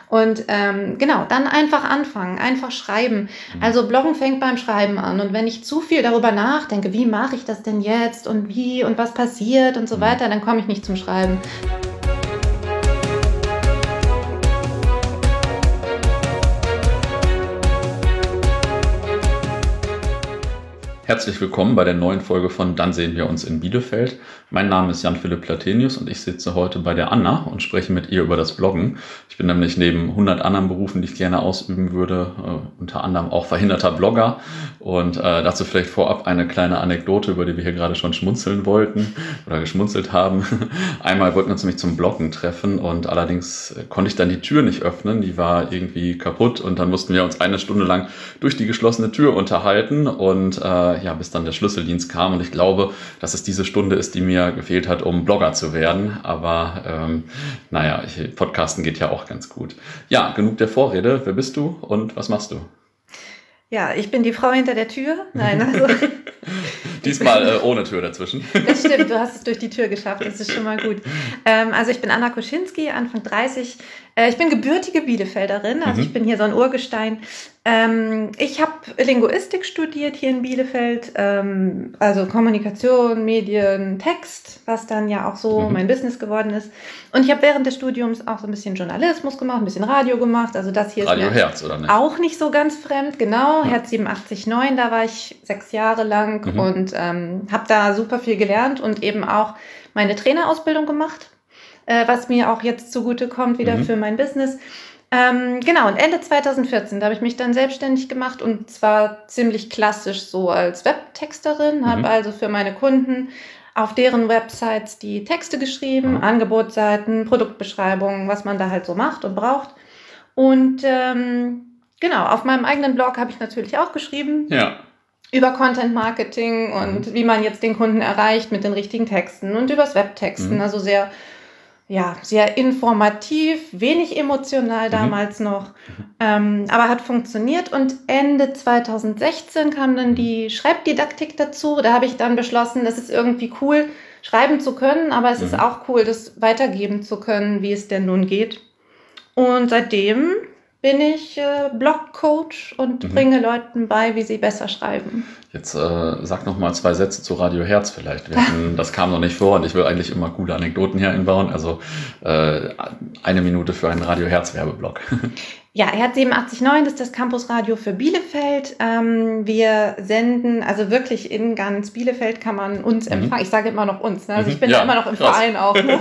Und genau, dann einfach anfangen, einfach schreiben. Also Bloggen fängt beim Schreiben an. Und wenn ich zu viel darüber nachdenke, wie mache ich das denn jetzt und wie und was passiert und so weiter, dann komme ich nicht zum Schreiben. Herzlich willkommen bei der neuen Folge von Dann sehen wir uns in Bielefeld. Mein Name ist Jan-Philipp Platenius und ich sitze heute bei der Anna und spreche mit ihr über das Bloggen. Ich bin nämlich neben 100 anderen Berufen, die ich gerne ausüben würde, unter anderem auch verhinderter Blogger. Und dazu vielleicht vorab eine kleine Anekdote, über die wir hier gerade schon schmunzeln wollten oder geschmunzelt haben. Einmal wollten wir uns nämlich zum Bloggen treffen und allerdings konnte ich dann die Tür nicht öffnen. Die war irgendwie kaputt und dann mussten wir uns eine Stunde lang durch die geschlossene Tür unterhalten und bis dann der Schlüsseldienst kam. Und ich glaube, dass es diese Stunde ist, die mir gefehlt hat, um Blogger zu werden. Aber Podcasten geht ja auch ganz gut. Ja, genug der Vorrede. Wer bist du und was machst du? Ja, ich bin die Frau hinter der Tür. Nein, also diesmal ohne Tür dazwischen. Das stimmt, du hast es durch die Tür geschafft, das ist schon mal gut. Also ich bin Anna Kuschinski, Anfang 30. Ich bin gebürtige Bielefelderin, also ich bin hier so ein Urgestein. Ich habe Linguistik studiert hier in Bielefeld, also Kommunikation, Medien, Text, was dann ja auch so mein Business geworden ist. Und ich habe während des Studiums auch so ein bisschen Journalismus gemacht, ein bisschen Radio gemacht. Also das hier Radio ist mir Herz, oder nicht? Auch nicht so ganz fremd, genau. Ja. Herz 87.9, da war ich 6 Jahre lang und habe da super viel gelernt und eben auch meine Trainerausbildung gemacht, was mir auch jetzt zugute kommt wieder für mein Business. Genau, und Ende 2014, da habe ich mich dann selbstständig gemacht und zwar ziemlich klassisch so als Webtexterin, habe also für meine Kunden auf deren Websites die Texte geschrieben, Angebotsseiten, Produktbeschreibungen, was man da halt so macht und braucht. Und genau, auf meinem eigenen Blog habe ich natürlich auch geschrieben. Ja. Über Content Marketing und wie man jetzt den Kunden erreicht mit den richtigen Texten und übers Webtexten, also sehr informativ, wenig emotional damals noch, aber hat funktioniert. Und Ende 2016 kam dann die Schreibdidaktik dazu. Da habe ich dann beschlossen, es ist irgendwie cool, schreiben zu können, aber es ist auch cool, das weitergeben zu können, wie es denn nun geht. Und seitdem bin ich Blogcoach und bringe Leuten bei, wie sie besser schreiben. Jetzt sag noch mal 2 Sätze zu Radio Herz vielleicht. Das kam noch nicht vor und ich will eigentlich immer coole Anekdoten hier einbauen. Also 1 Minute für einen Radio Herz Werbeblock. Ja, Herz 87.9 ist das Campusradio für Bielefeld. Wir senden, also wirklich in ganz Bielefeld kann man uns empfangen. Ich sage immer noch uns, ne? Also ich bin da immer noch im Verein auch. Ne?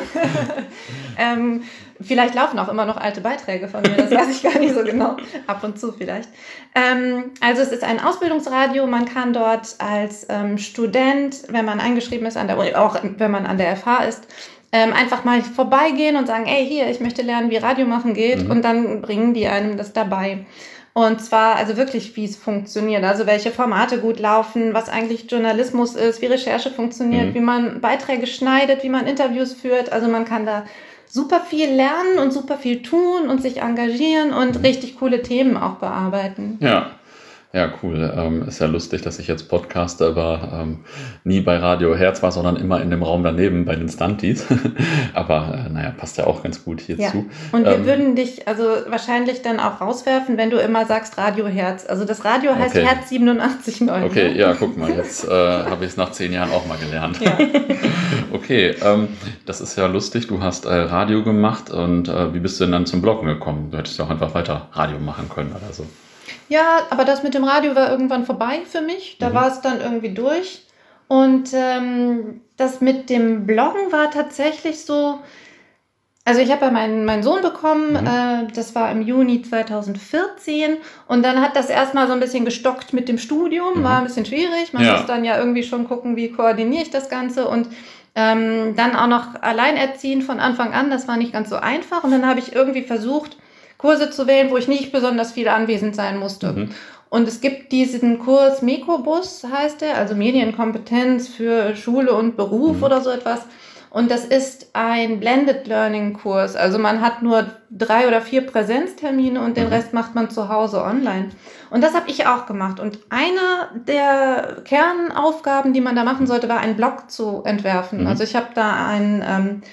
Vielleicht laufen auch immer noch alte Beiträge von mir, das weiß ich gar nicht so genau. Ab und zu vielleicht. Also es ist ein Ausbildungsradio. Man kann dort als Student, wenn man eingeschrieben ist an der Uni, auch wenn man an der FH ist, einfach mal vorbeigehen und sagen, ey, hier, ich möchte lernen, wie Radio machen geht. Und dann bringen die einem das dabei. Und zwar also wirklich, wie es funktioniert. Also welche Formate gut laufen, was eigentlich Journalismus ist, wie Recherche funktioniert, wie man Beiträge schneidet, wie man Interviews führt. Also man kann da super viel lernen und super viel tun und sich engagieren und richtig coole Themen auch bearbeiten. Ja, cool. Ist ja lustig, dass ich jetzt podcaste, aber nie bei Radio Herz war, sondern immer in dem Raum daneben bei den Stunties. Aber passt ja auch ganz gut hierzu. Und wir würden dich also wahrscheinlich dann auch rauswerfen, wenn du immer sagst Radio Herz. Also das Radio heißt Herz 87.9. Okay, ja, guck mal, jetzt habe ich es nach 10 Jahren auch mal gelernt. Ja. Okay, das ist ja lustig. Du hast Radio gemacht und wie bist du denn dann zum Bloggen gekommen? Du hättest ja auch einfach weiter Radio machen können oder so. Ja, aber das mit dem Radio war irgendwann vorbei für mich. Da war es dann irgendwie durch. Und das mit dem Bloggen war tatsächlich so, also ich habe ja meinen Sohn bekommen, das war im Juni 2014 und dann hat das erstmal so ein bisschen gestockt mit dem Studium, war ein bisschen schwierig. Man muss dann ja irgendwie schon gucken, wie koordiniere ich das Ganze und dann auch noch alleinerziehend von Anfang an, das war nicht ganz so einfach. Und dann habe ich irgendwie versucht, Kurse zu wählen, wo ich nicht besonders viel anwesend sein musste. Und es gibt diesen Kurs Mekobus, heißt der, also Medienkompetenz für Schule und Beruf oder so etwas. Und das ist ein Blended Learning Kurs. Also man hat nur 3 oder 4 Präsenztermine und den Rest macht man zu Hause online. Und das habe ich auch gemacht. Und eine der Kernaufgaben, die man da machen sollte, war einen Blog zu entwerfen. Also ich habe da einen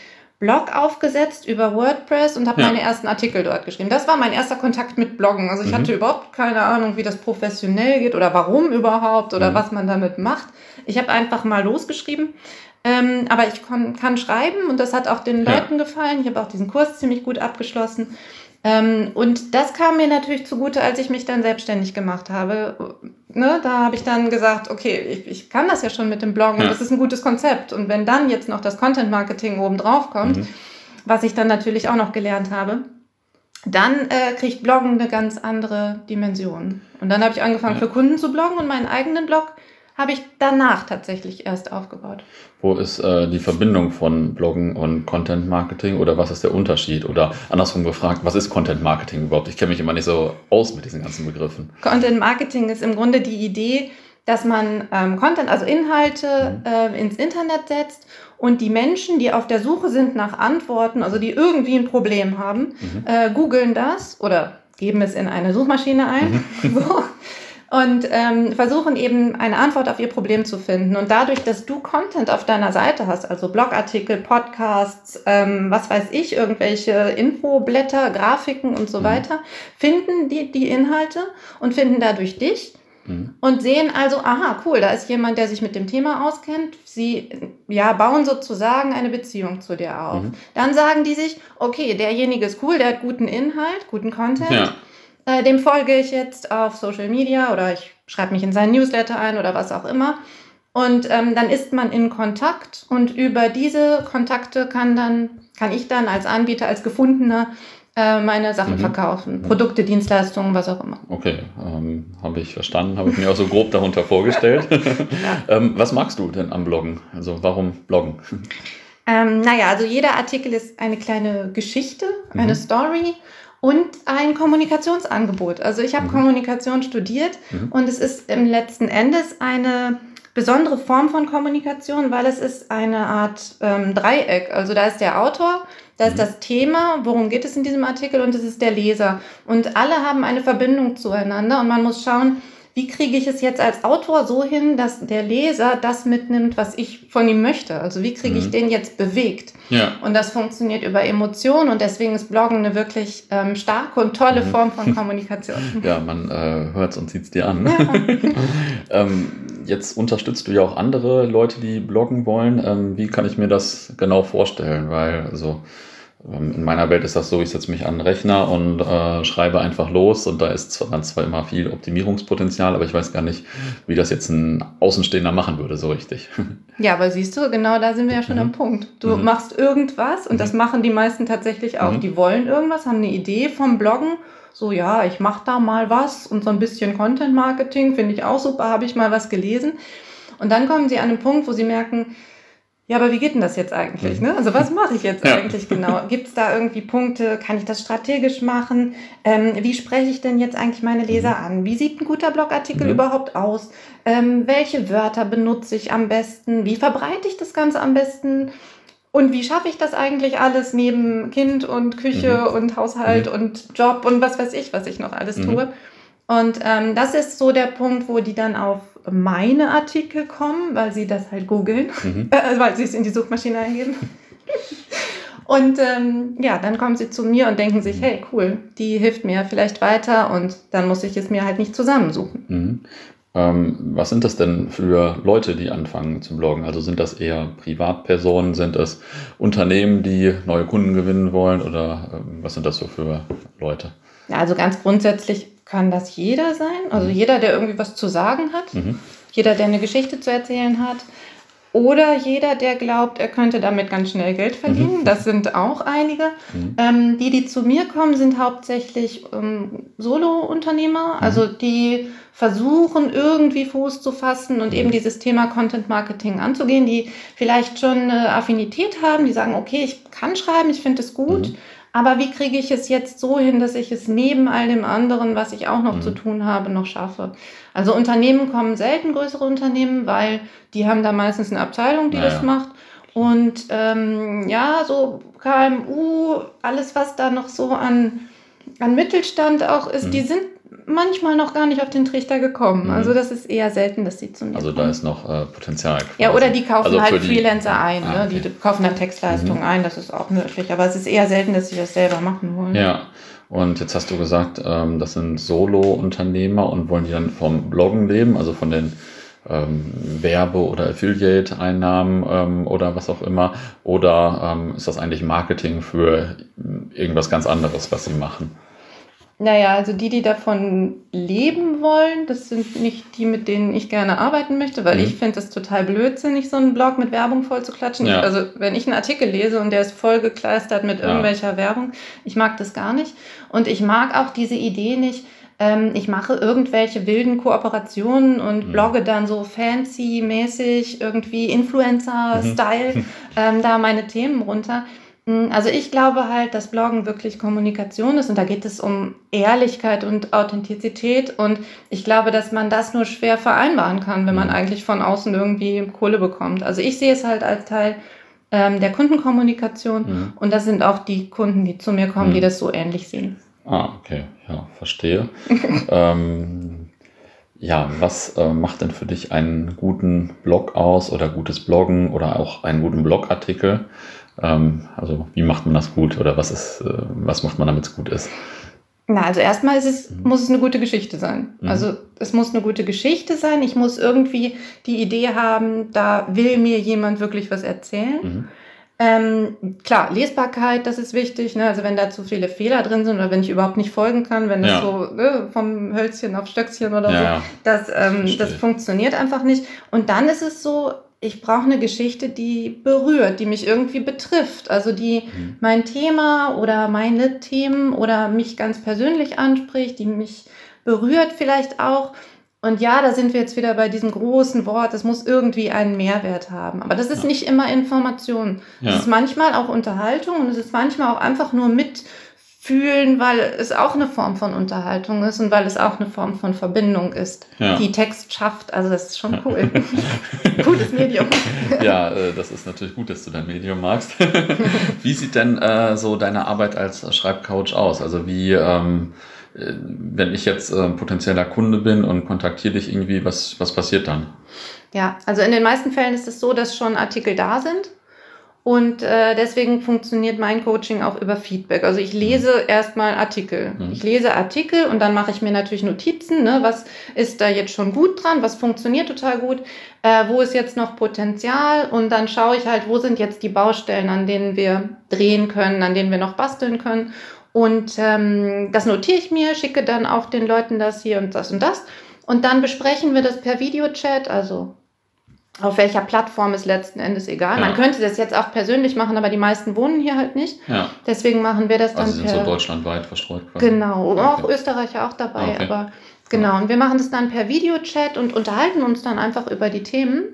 Blog aufgesetzt über WordPress und habe meine ersten Artikel dort geschrieben. Das war mein erster Kontakt mit Bloggen. Also ich hatte überhaupt keine Ahnung, wie das professionell geht oder warum überhaupt oder was man damit macht. Ich habe einfach mal losgeschrieben. Aber ich kann schreiben und das hat auch den Leuten gefallen. Ich habe auch diesen Kurs ziemlich gut abgeschlossen. Und das kam mir natürlich zugute, als ich mich dann selbstständig gemacht habe. Ne, da habe ich dann gesagt, okay, ich kann das ja schon mit dem Bloggen und das ist ein gutes Konzept. Und wenn dann jetzt noch das Content-Marketing oben drauf kommt, was ich dann natürlich auch noch gelernt habe, dann kriegt Bloggen eine ganz andere Dimension. Und dann habe ich angefangen für Kunden zu bloggen und meinen eigenen Blog habe ich danach tatsächlich erst aufgebaut. Wo ist die Verbindung von Bloggen und Content Marketing oder was ist der Unterschied? Oder andersrum gefragt, was ist Content Marketing überhaupt? Ich kenne mich immer nicht so aus mit diesen ganzen Begriffen. Content Marketing ist im Grunde die Idee, dass man Content, also Inhalte ins Internet setzt und die Menschen, die auf der Suche sind nach Antworten, also die irgendwie ein Problem haben, googeln das oder geben es in eine Suchmaschine ein. So. Und versuchen eben eine Antwort auf ihr Problem zu finden. Und dadurch, dass du Content auf deiner Seite hast, also Blogartikel, Podcasts, was weiß ich, irgendwelche Infoblätter, Grafiken und so weiter, finden die Inhalte und finden dadurch dich und sehen also, aha, cool, da ist jemand, der sich mit dem Thema auskennt. Sie bauen sozusagen eine Beziehung zu dir auf. Dann sagen die sich, okay, derjenige ist cool, der hat guten Inhalt, guten Content. Ja. Dem folge ich jetzt auf Social Media oder ich schreibe mich in seinen Newsletter ein oder was auch immer. Und dann ist man in Kontakt und über diese Kontakte kann ich dann als Anbieter, als Gefundener meine Sachen verkaufen. Produkte, Dienstleistungen, was auch immer. Okay, habe ich verstanden, habe ich mir auch so grob darunter vorgestellt. Was magst du denn am Bloggen? Also warum Bloggen? Also jeder Artikel ist eine kleine Geschichte, eine Story. Und ein Kommunikationsangebot. Also ich habe Kommunikation studiert und es ist im letzten Endes eine besondere Form von Kommunikation, weil es ist eine Art Dreieck. Also da ist der Autor, da ist das Thema, worum geht es in diesem Artikel und es ist der Leser. Und alle haben eine Verbindung zueinander und man muss schauen, wie kriege ich es jetzt als Autor so hin, dass der Leser das mitnimmt, was ich von ihm möchte? Also wie kriege ich den jetzt bewegt? Ja. Und das funktioniert über Emotionen und deswegen ist Bloggen eine wirklich starke und tolle Form von Kommunikation. Ja, man hört es und sieht es dir an. Ja. Jetzt unterstützt du ja auch andere Leute, die bloggen wollen. Wie kann ich mir das genau vorstellen? Weil in meiner Welt ist das so, ich setze mich an den Rechner und schreibe einfach los und da ist zwar immer viel Optimierungspotenzial, aber ich weiß gar nicht, wie das jetzt ein Außenstehender machen würde, so richtig. Ja, aber siehst du, genau da sind wir ja schon am Punkt. Du machst irgendwas und das machen die meisten tatsächlich auch. Die wollen irgendwas, haben eine Idee vom Bloggen, so ja, ich mache da mal was und so ein bisschen Content-Marketing, finde ich auch super, habe ich mal was gelesen. Und dann kommen sie an einen Punkt, wo sie merken, ja, aber wie geht denn das jetzt eigentlich? Ne? Also was mache ich jetzt eigentlich genau? Gibt es da irgendwie Punkte? Kann ich das strategisch machen? Wie spreche ich denn jetzt eigentlich meine Leser an? Wie sieht ein guter Blogartikel überhaupt aus? Welche Wörter benutze ich am besten? Wie verbreite ich das Ganze am besten? Und wie schaffe ich das eigentlich alles neben Kind und Küche und Haushalt und Job und was weiß ich, was ich noch alles tue? Und das ist so der Punkt, wo die dann auf meine Artikel kommen, weil sie das halt googeln, weil sie es in die Suchmaschine eingeben. Und dann kommen sie zu mir und denken sich, hey, cool, die hilft mir vielleicht weiter und dann muss ich es mir halt nicht zusammensuchen. Was sind das denn für Leute, die anfangen zu bloggen? Also sind das eher Privatpersonen, sind es Unternehmen, die neue Kunden gewinnen wollen oder was sind das so für Leute? Ja, also ganz grundsätzlich kann das jeder sein, also jeder, der irgendwie was zu sagen hat, jeder, der eine Geschichte zu erzählen hat oder jeder, der glaubt, er könnte damit ganz schnell Geld verdienen. Das sind auch einige. Die zu mir kommen, sind hauptsächlich Solo-Unternehmer, also die versuchen irgendwie Fuß zu fassen und eben dieses Thema Content Marketing anzugehen, die vielleicht schon eine Affinität haben, die sagen, okay, ich kann schreiben, ich finde es gut, aber wie kriege ich es jetzt so hin, dass ich es neben all dem anderen, was ich auch noch zu tun habe, noch schaffe? Also Unternehmen kommen selten, größere Unternehmen, weil die haben da meistens eine Abteilung, die das macht. Und so KMU, alles was da noch so an Mittelstand auch ist, die sind manchmal noch gar nicht auf den Trichter gekommen. Also das ist eher selten, dass sie zu mir kommen. Da ist noch Potenzial. Quasi. Ja, oder die kaufen halt Freelancer ein. Okay. Die kaufen dann Textleistungen ein, das ist auch möglich. Aber es ist eher selten, dass sie das selber machen wollen. Ja, und jetzt hast du gesagt, das sind Solo-Unternehmer und wollen die dann vom Bloggen leben, also von den Werbe- oder Affiliate-Einnahmen oder was auch immer. Oder ist das eigentlich Marketing für irgendwas ganz anderes, was sie machen? Naja, also die davon leben wollen, das sind nicht die, mit denen ich gerne arbeiten möchte, weil ich finde es total blödsinnig, so einen Blog mit Werbung voll zu klatschen. Ja. Also wenn ich einen Artikel lese und der ist voll gekleistert mit irgendwelcher Werbung, ich mag das gar nicht. Und ich mag auch diese Idee nicht, ich mache irgendwelche wilden Kooperationen und blogge dann so fancy-mäßig, irgendwie Influencer-Style, da meine Themen runter. Also ich glaube halt, dass Bloggen wirklich Kommunikation ist und da geht es um Ehrlichkeit und Authentizität und ich glaube, dass man das nur schwer vereinbaren kann, wenn man eigentlich von außen irgendwie Kohle bekommt. Also ich sehe es halt als Teil der Kundenkommunikation und das sind auch die Kunden, die zu mir kommen, die das so ähnlich sehen. Ah, okay, ja, verstehe. Was macht denn für dich einen guten Blog aus oder gutes Bloggen oder auch einen guten Blogartikel? Also wie macht man das gut oder was macht man, damit es gut ist? Na, also erstmal muss es eine gute Geschichte sein. Also es muss eine gute Geschichte sein. Ich muss irgendwie die Idee haben, da will mir jemand wirklich was erzählen. Klar, Lesbarkeit, das ist wichtig. Ne? Also wenn da zu viele Fehler drin sind oder wenn ich überhaupt nicht folgen kann, wenn das so vom Hölzchen auf Stöckchen oder so, das funktioniert einfach nicht. Und dann ist es so, ich brauche eine Geschichte, die berührt, die mich irgendwie betrifft. Also die mein Thema oder meine Themen oder mich ganz persönlich anspricht, die mich berührt vielleicht auch. Und ja, da sind wir jetzt wieder bei diesem großen Wort, es muss irgendwie einen Mehrwert haben. Aber das ist nicht immer Information. Es ist manchmal auch Unterhaltung und es ist manchmal auch einfach nur mitfühlen, weil es auch eine Form von Unterhaltung ist und weil es auch eine Form von Verbindung ist, die Text schafft. Also das ist schon cool. Gutes Medium. Ja, das ist natürlich gut, dass du dein Medium magst. Wie sieht denn so deine Arbeit als Schreibcoach aus? Also wie... wenn ich jetzt potenzieller Kunde bin und kontaktiere dich irgendwie, was passiert dann? Ja, also in den meisten Fällen ist es so, dass schon Artikel da sind und deswegen funktioniert mein Coaching auch über Feedback. Also ich lese erstmal Artikel. Ich lese Artikel und dann mache ich mir natürlich Notizen, ne? Was ist da jetzt schon gut dran, was funktioniert total gut, wo ist jetzt noch Potenzial und dann schaue ich halt, wo sind jetzt die Baustellen, an denen wir drehen können, an denen wir noch basteln können. Und das notiere ich mir, schicke dann auch den Leuten das hier und das und das. Und dann besprechen wir das per Videochat, also auf welcher Plattform ist letzten Endes egal. Man könnte das jetzt auch persönlich machen, aber die meisten wohnen hier halt nicht. Ja. Deswegen machen wir das dann also sind so deutschlandweit verstreut quasi. Genau, auch Österreicher auch dabei. Okay. Aber genau, und wir machen das dann per Videochat und unterhalten uns dann einfach über die Themen.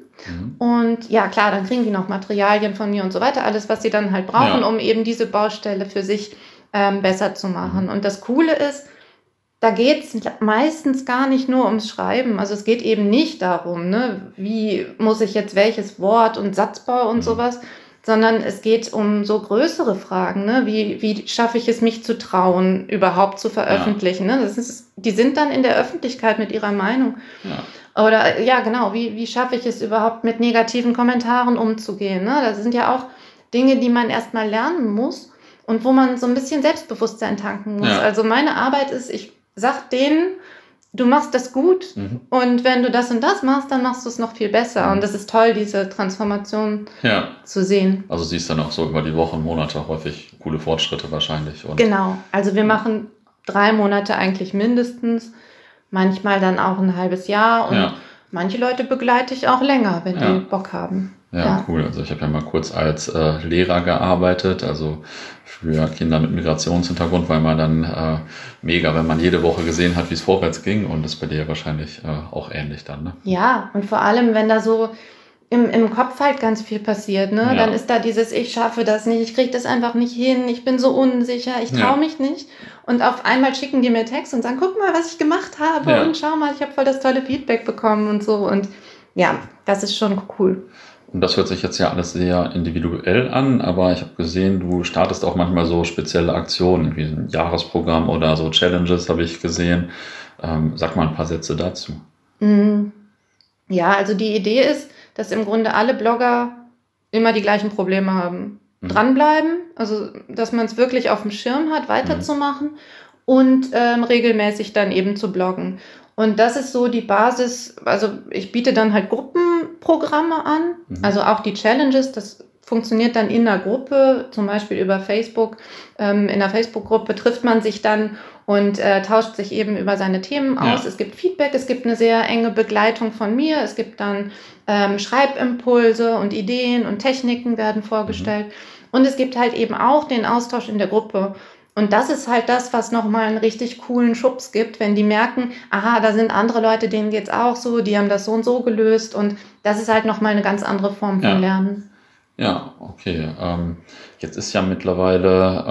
Und ja, klar, dann kriegen die noch Materialien von mir und so weiter, alles, was sie dann halt brauchen, um eben diese Baustelle für sich besser zu machen. Und das Coole ist, da geht es meistens gar nicht nur ums Schreiben. Also es geht eben nicht darum, ne, wie muss ich jetzt welches Wort und Satzbau und sowas, sondern es geht um so größere Fragen. Ne? Wie schaffe ich es, mich zu trauen, überhaupt zu veröffentlichen? Ne? Die sind dann in der Öffentlichkeit mit ihrer Meinung. Ja. Oder ja, genau, wie schaffe ich es überhaupt, mit negativen Kommentaren umzugehen? Ne? Das sind ja auch Dinge, die man erstmal lernen muss. Und wo man so ein bisschen Selbstbewusstsein tanken muss. Ja. Also meine Arbeit ist, ich sag denen, du machst das gut und wenn du das und das machst, dann machst du es noch viel besser. Und das ist toll, diese Transformation zu sehen. Also siehst dann auch so über die Wochen, Monate häufig coole Fortschritte wahrscheinlich. Und genau, also wir machen 3 Monate eigentlich mindestens, manchmal dann auch ein halbes Jahr und manche Leute begleite ich auch länger, wenn die Bock haben. Ja, cool. Also ich habe ja mal kurz als Lehrer gearbeitet, also für Kinder mit Migrationshintergrund, weil man dann mega, wenn man jede Woche gesehen hat, wie es vorwärts ging und das ist bei dir wahrscheinlich auch ähnlich dann, ne? Ja, und vor allem, wenn da so im Kopf halt ganz viel passiert, ne? Dann ist da dieses, ich schaffe das nicht, ich kriege das einfach nicht hin, ich bin so unsicher, ich traue mich nicht. Und auf einmal schicken die mir Text und sagen, guck mal, was ich gemacht habe und schau mal, ich habe voll das tolle Feedback bekommen und so. Und ja, das ist schon cool. Und das hört sich jetzt ja alles sehr individuell an, aber ich habe gesehen, du startest auch manchmal so spezielle Aktionen, wie ein Jahresprogramm oder so Challenges habe ich gesehen. Sag mal ein paar Sätze dazu. Ja, also die Idee ist, dass im Grunde alle Blogger immer die gleichen Probleme haben. Dranbleiben, also dass man es wirklich auf dem Schirm hat, weiterzumachen und regelmäßig dann eben zu bloggen. Und das ist so die Basis, also ich biete dann halt Gruppenprogramme an, also auch die Challenges, das funktioniert dann in einer Gruppe, zum Beispiel über Facebook. In der Facebook-Gruppe trifft man sich dann und tauscht sich eben über seine Themen aus. Es gibt Feedback, es gibt eine sehr enge Begleitung von mir, es gibt dann Schreibimpulse und Ideen und Techniken werden vorgestellt. Und es gibt halt eben auch den Austausch in der Gruppe. Und das ist halt das, was nochmal einen richtig coolen Schubs gibt, wenn die merken, aha, da sind andere Leute, denen geht's auch so, die haben das so und so gelöst. Und das ist halt nochmal eine ganz andere Form von Lernen. Ja, okay. Jetzt ist ja mittlerweile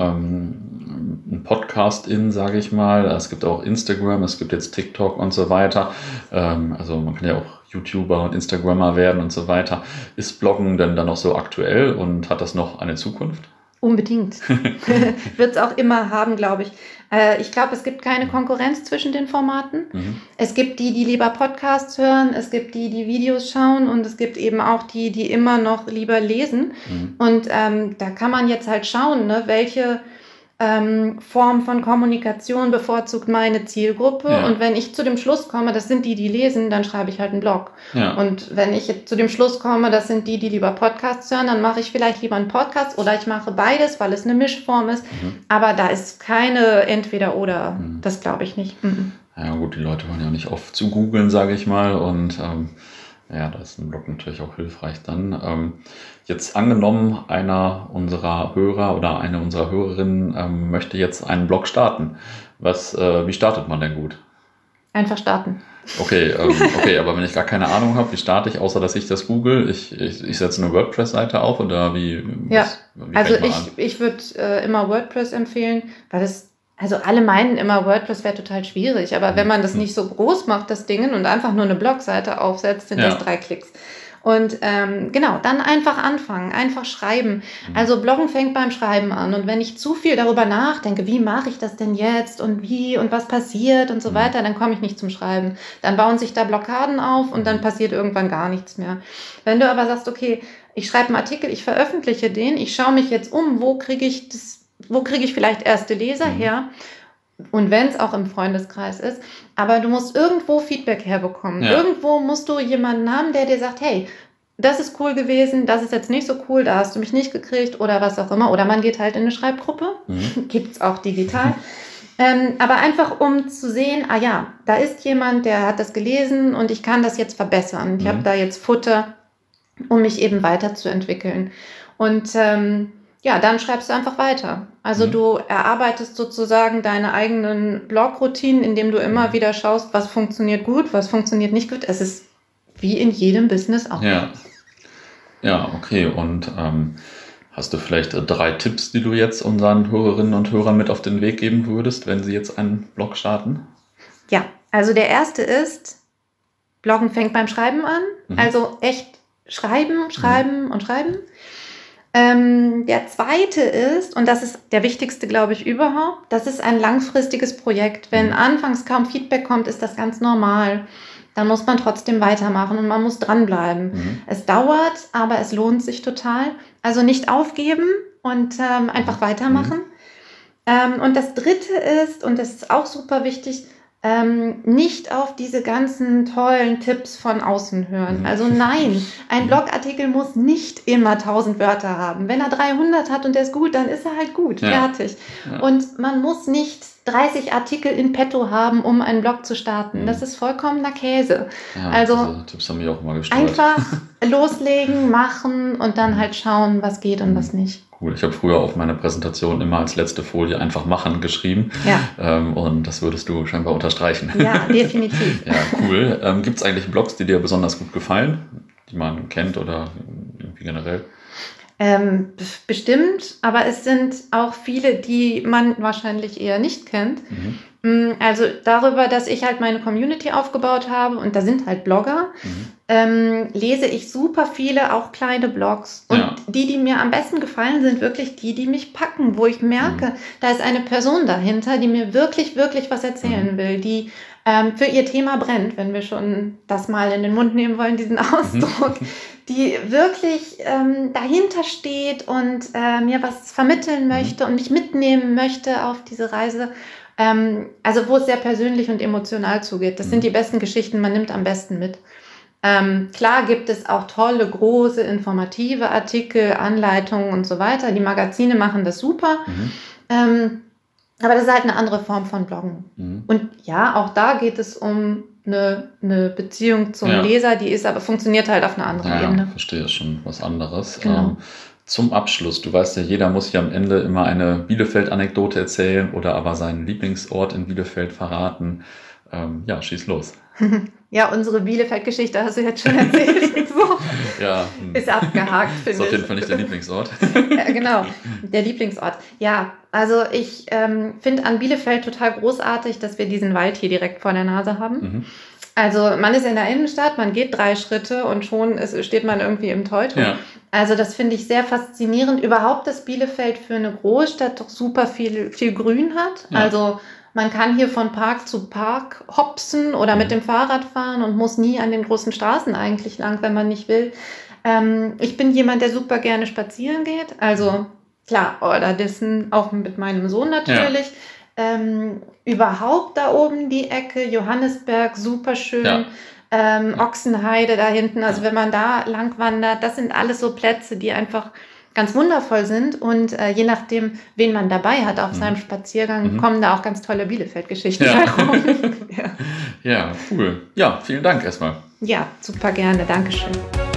ein Podcast sage ich mal. Es gibt auch Instagram, es gibt jetzt TikTok und so weiter. Also man kann ja auch YouTuber und Instagrammer werden und so weiter. Ist Bloggen denn dann noch so aktuell und hat das noch eine Zukunft? Unbedingt. Wird es auch immer haben, glaube ich. Ich glaube, es gibt keine Konkurrenz zwischen den Formaten. Es gibt die lieber Podcasts hören, es gibt die Videos schauen und es gibt eben auch die immer noch lieber lesen. Und da kann man jetzt halt schauen, ne, welche Form von Kommunikation bevorzugt meine Zielgruppe. Ja. Und wenn ich zu dem Schluss komme, das sind die lesen, dann schreibe ich halt einen Blog. Ja. Und wenn ich jetzt zu dem Schluss komme, das sind die lieber Podcasts hören, dann mache ich vielleicht lieber einen Podcast oder ich mache beides, weil es eine Mischform ist. Aber da ist keine Entweder-Oder. Das glaube ich nicht. Ja gut, die Leute wollen ja nicht oft zu googeln, sage ich mal. Und ja, da ist ein Blog natürlich auch hilfreich dann. Jetzt angenommen, einer unserer Hörer oder eine unserer Hörerinnen möchte jetzt einen Blog starten. Wie startet man denn gut? Einfach starten. Okay, aber wenn ich gar keine Ahnung habe, wie starte ich, außer dass ich das google? Ich setze eine WordPress-Seite auf oder wie? Ja, also ich würde immer WordPress empfehlen, weil also alle meinen immer, WordPress wäre total schwierig, aber wenn man das nicht so groß macht, das Ding, und einfach nur eine Blogseite aufsetzt, sind das 3 Klicks. Und genau, dann einfach anfangen, einfach schreiben. Also Bloggen fängt beim Schreiben an. Und wenn ich zu viel darüber nachdenke, wie mache ich das denn jetzt und wie und was passiert und so weiter, dann komme ich nicht zum Schreiben. Dann bauen sich da Blockaden auf und dann passiert irgendwann gar nichts mehr. Wenn du aber sagst, okay, ich schreibe einen Artikel, ich veröffentliche den, ich schaue mich jetzt um, wo kriege ich vielleicht erste Leser her? Und wenn es auch im Freundeskreis ist, aber du musst irgendwo Feedback herbekommen. Ja. Irgendwo musst du jemanden haben, der dir sagt, hey, das ist cool gewesen, das ist jetzt nicht so cool, da hast du mich nicht gekriegt oder was auch immer. Oder man geht halt in eine Schreibgruppe, gibt's auch digital. Aber einfach um zu sehen, da ist jemand, der hat das gelesen und ich kann das jetzt verbessern. Ich habe da jetzt Futter, um mich eben weiterzuentwickeln. Und dann schreibst du einfach weiter. Also du erarbeitest sozusagen deine eigenen Blog-Routinen, indem du immer wieder schaust, was funktioniert gut, was funktioniert nicht gut. Es ist wie in jedem Business auch. Ja, okay. Und hast du vielleicht 3 Tipps, die du jetzt unseren Hörerinnen und Hörern mit auf den Weg geben würdest, wenn sie jetzt einen Blog starten? Ja, also der erste ist, Bloggen fängt beim Schreiben an. Also echt schreiben und schreiben. Der zweite ist, und das ist der wichtigste, glaube ich, überhaupt, das ist ein langfristiges Projekt. Wenn anfangs kaum Feedback kommt, ist das ganz normal. Dann muss man trotzdem weitermachen und man muss dranbleiben. Es dauert, aber es lohnt sich total. Also nicht aufgeben und einfach weitermachen. Und das dritte ist, und das ist auch super wichtig, nicht auf diese ganzen tollen Tipps von außen hören. Also nein, ein Blogartikel muss nicht immer 1000 Wörter haben. Wenn er 300 hat und der ist gut, dann ist er halt gut, fertig. Ja. Und man muss nicht 30 Artikel in petto haben, um einen Blog zu starten. Das ist vollkommener Käse. Ja, also diese Tipps haben mich auch mal gestört. Einfach loslegen, machen und dann halt schauen, was geht und was nicht. Cool. Ich habe früher auf meine Präsentation immer als letzte Folie einfach machen geschrieben. Ja. Und das würdest du scheinbar unterstreichen. Ja, definitiv. Ja, cool. Gibt es eigentlich Blogs, die dir besonders gut gefallen, die man kennt oder irgendwie generell? Bestimmt, aber es sind auch viele, die man wahrscheinlich eher nicht kennt. Also darüber, dass ich halt meine Community aufgebaut habe und da sind halt Blogger, lese ich super viele, auch kleine Blogs. Und die mir am besten gefallen, sind wirklich die mich packen, wo ich merke, da ist eine Person dahinter, die mir wirklich, wirklich was erzählen will, die für ihr Thema brennt, wenn wir schon das mal in den Mund nehmen wollen, diesen Ausdruck, die wirklich dahinter steht und mir was vermitteln möchte und mich mitnehmen möchte auf diese Reise. Also wo es sehr persönlich und emotional zugeht. Das sind die besten Geschichten, man nimmt am besten mit. Klar gibt es auch tolle, große, informative Artikel, Anleitungen und so weiter. Die Magazine machen das super. Aber das ist halt eine andere Form von Bloggen. Und ja, auch da geht es um eine Beziehung zum Leser, die ist aber funktioniert halt auf einer anderen Ebene. Ja, verstehe, schon was anderes. Genau. Zum Abschluss, du weißt ja, jeder muss ja am Ende immer eine Bielefeld-Anekdote erzählen oder aber seinen Lieblingsort in Bielefeld verraten. Schieß los. Ja, unsere Bielefeld-Geschichte hast du jetzt schon erzählt. So. Ja. Ist abgehakt, finde ich. Ist auf jeden Fall nicht der Lieblingsort. Genau, der Lieblingsort. Ja, also ich finde an Bielefeld total großartig, dass wir diesen Wald hier direkt vor der Nase haben. Also man ist in der Innenstadt, man geht 3 Schritte und schon steht man irgendwie im Teutoburg. Ja. Also das finde ich sehr faszinierend. Überhaupt, dass Bielefeld für eine Großstadt doch super viel Grün hat. Ja. Also man kann hier von Park zu Park hopsen oder mit dem Fahrrad fahren und muss nie an den großen Straßen eigentlich lang, wenn man nicht will. Ich bin jemand, der super gerne spazieren geht. Also klar, Orderdissen, auch mit meinem Sohn natürlich. Ja. Überhaupt da oben die Ecke, Johannisberg, super schön. Ja. Ochsenheide da hinten, also wenn man da lang wandert, das sind alles so Plätze, die einfach ganz wundervoll sind und je nachdem, wen man dabei hat auf seinem Spaziergang, kommen da auch ganz tolle Bielefeld-Geschichten herum. Ja, cool. Ja, vielen Dank erstmal. Ja, super gerne. Dankeschön.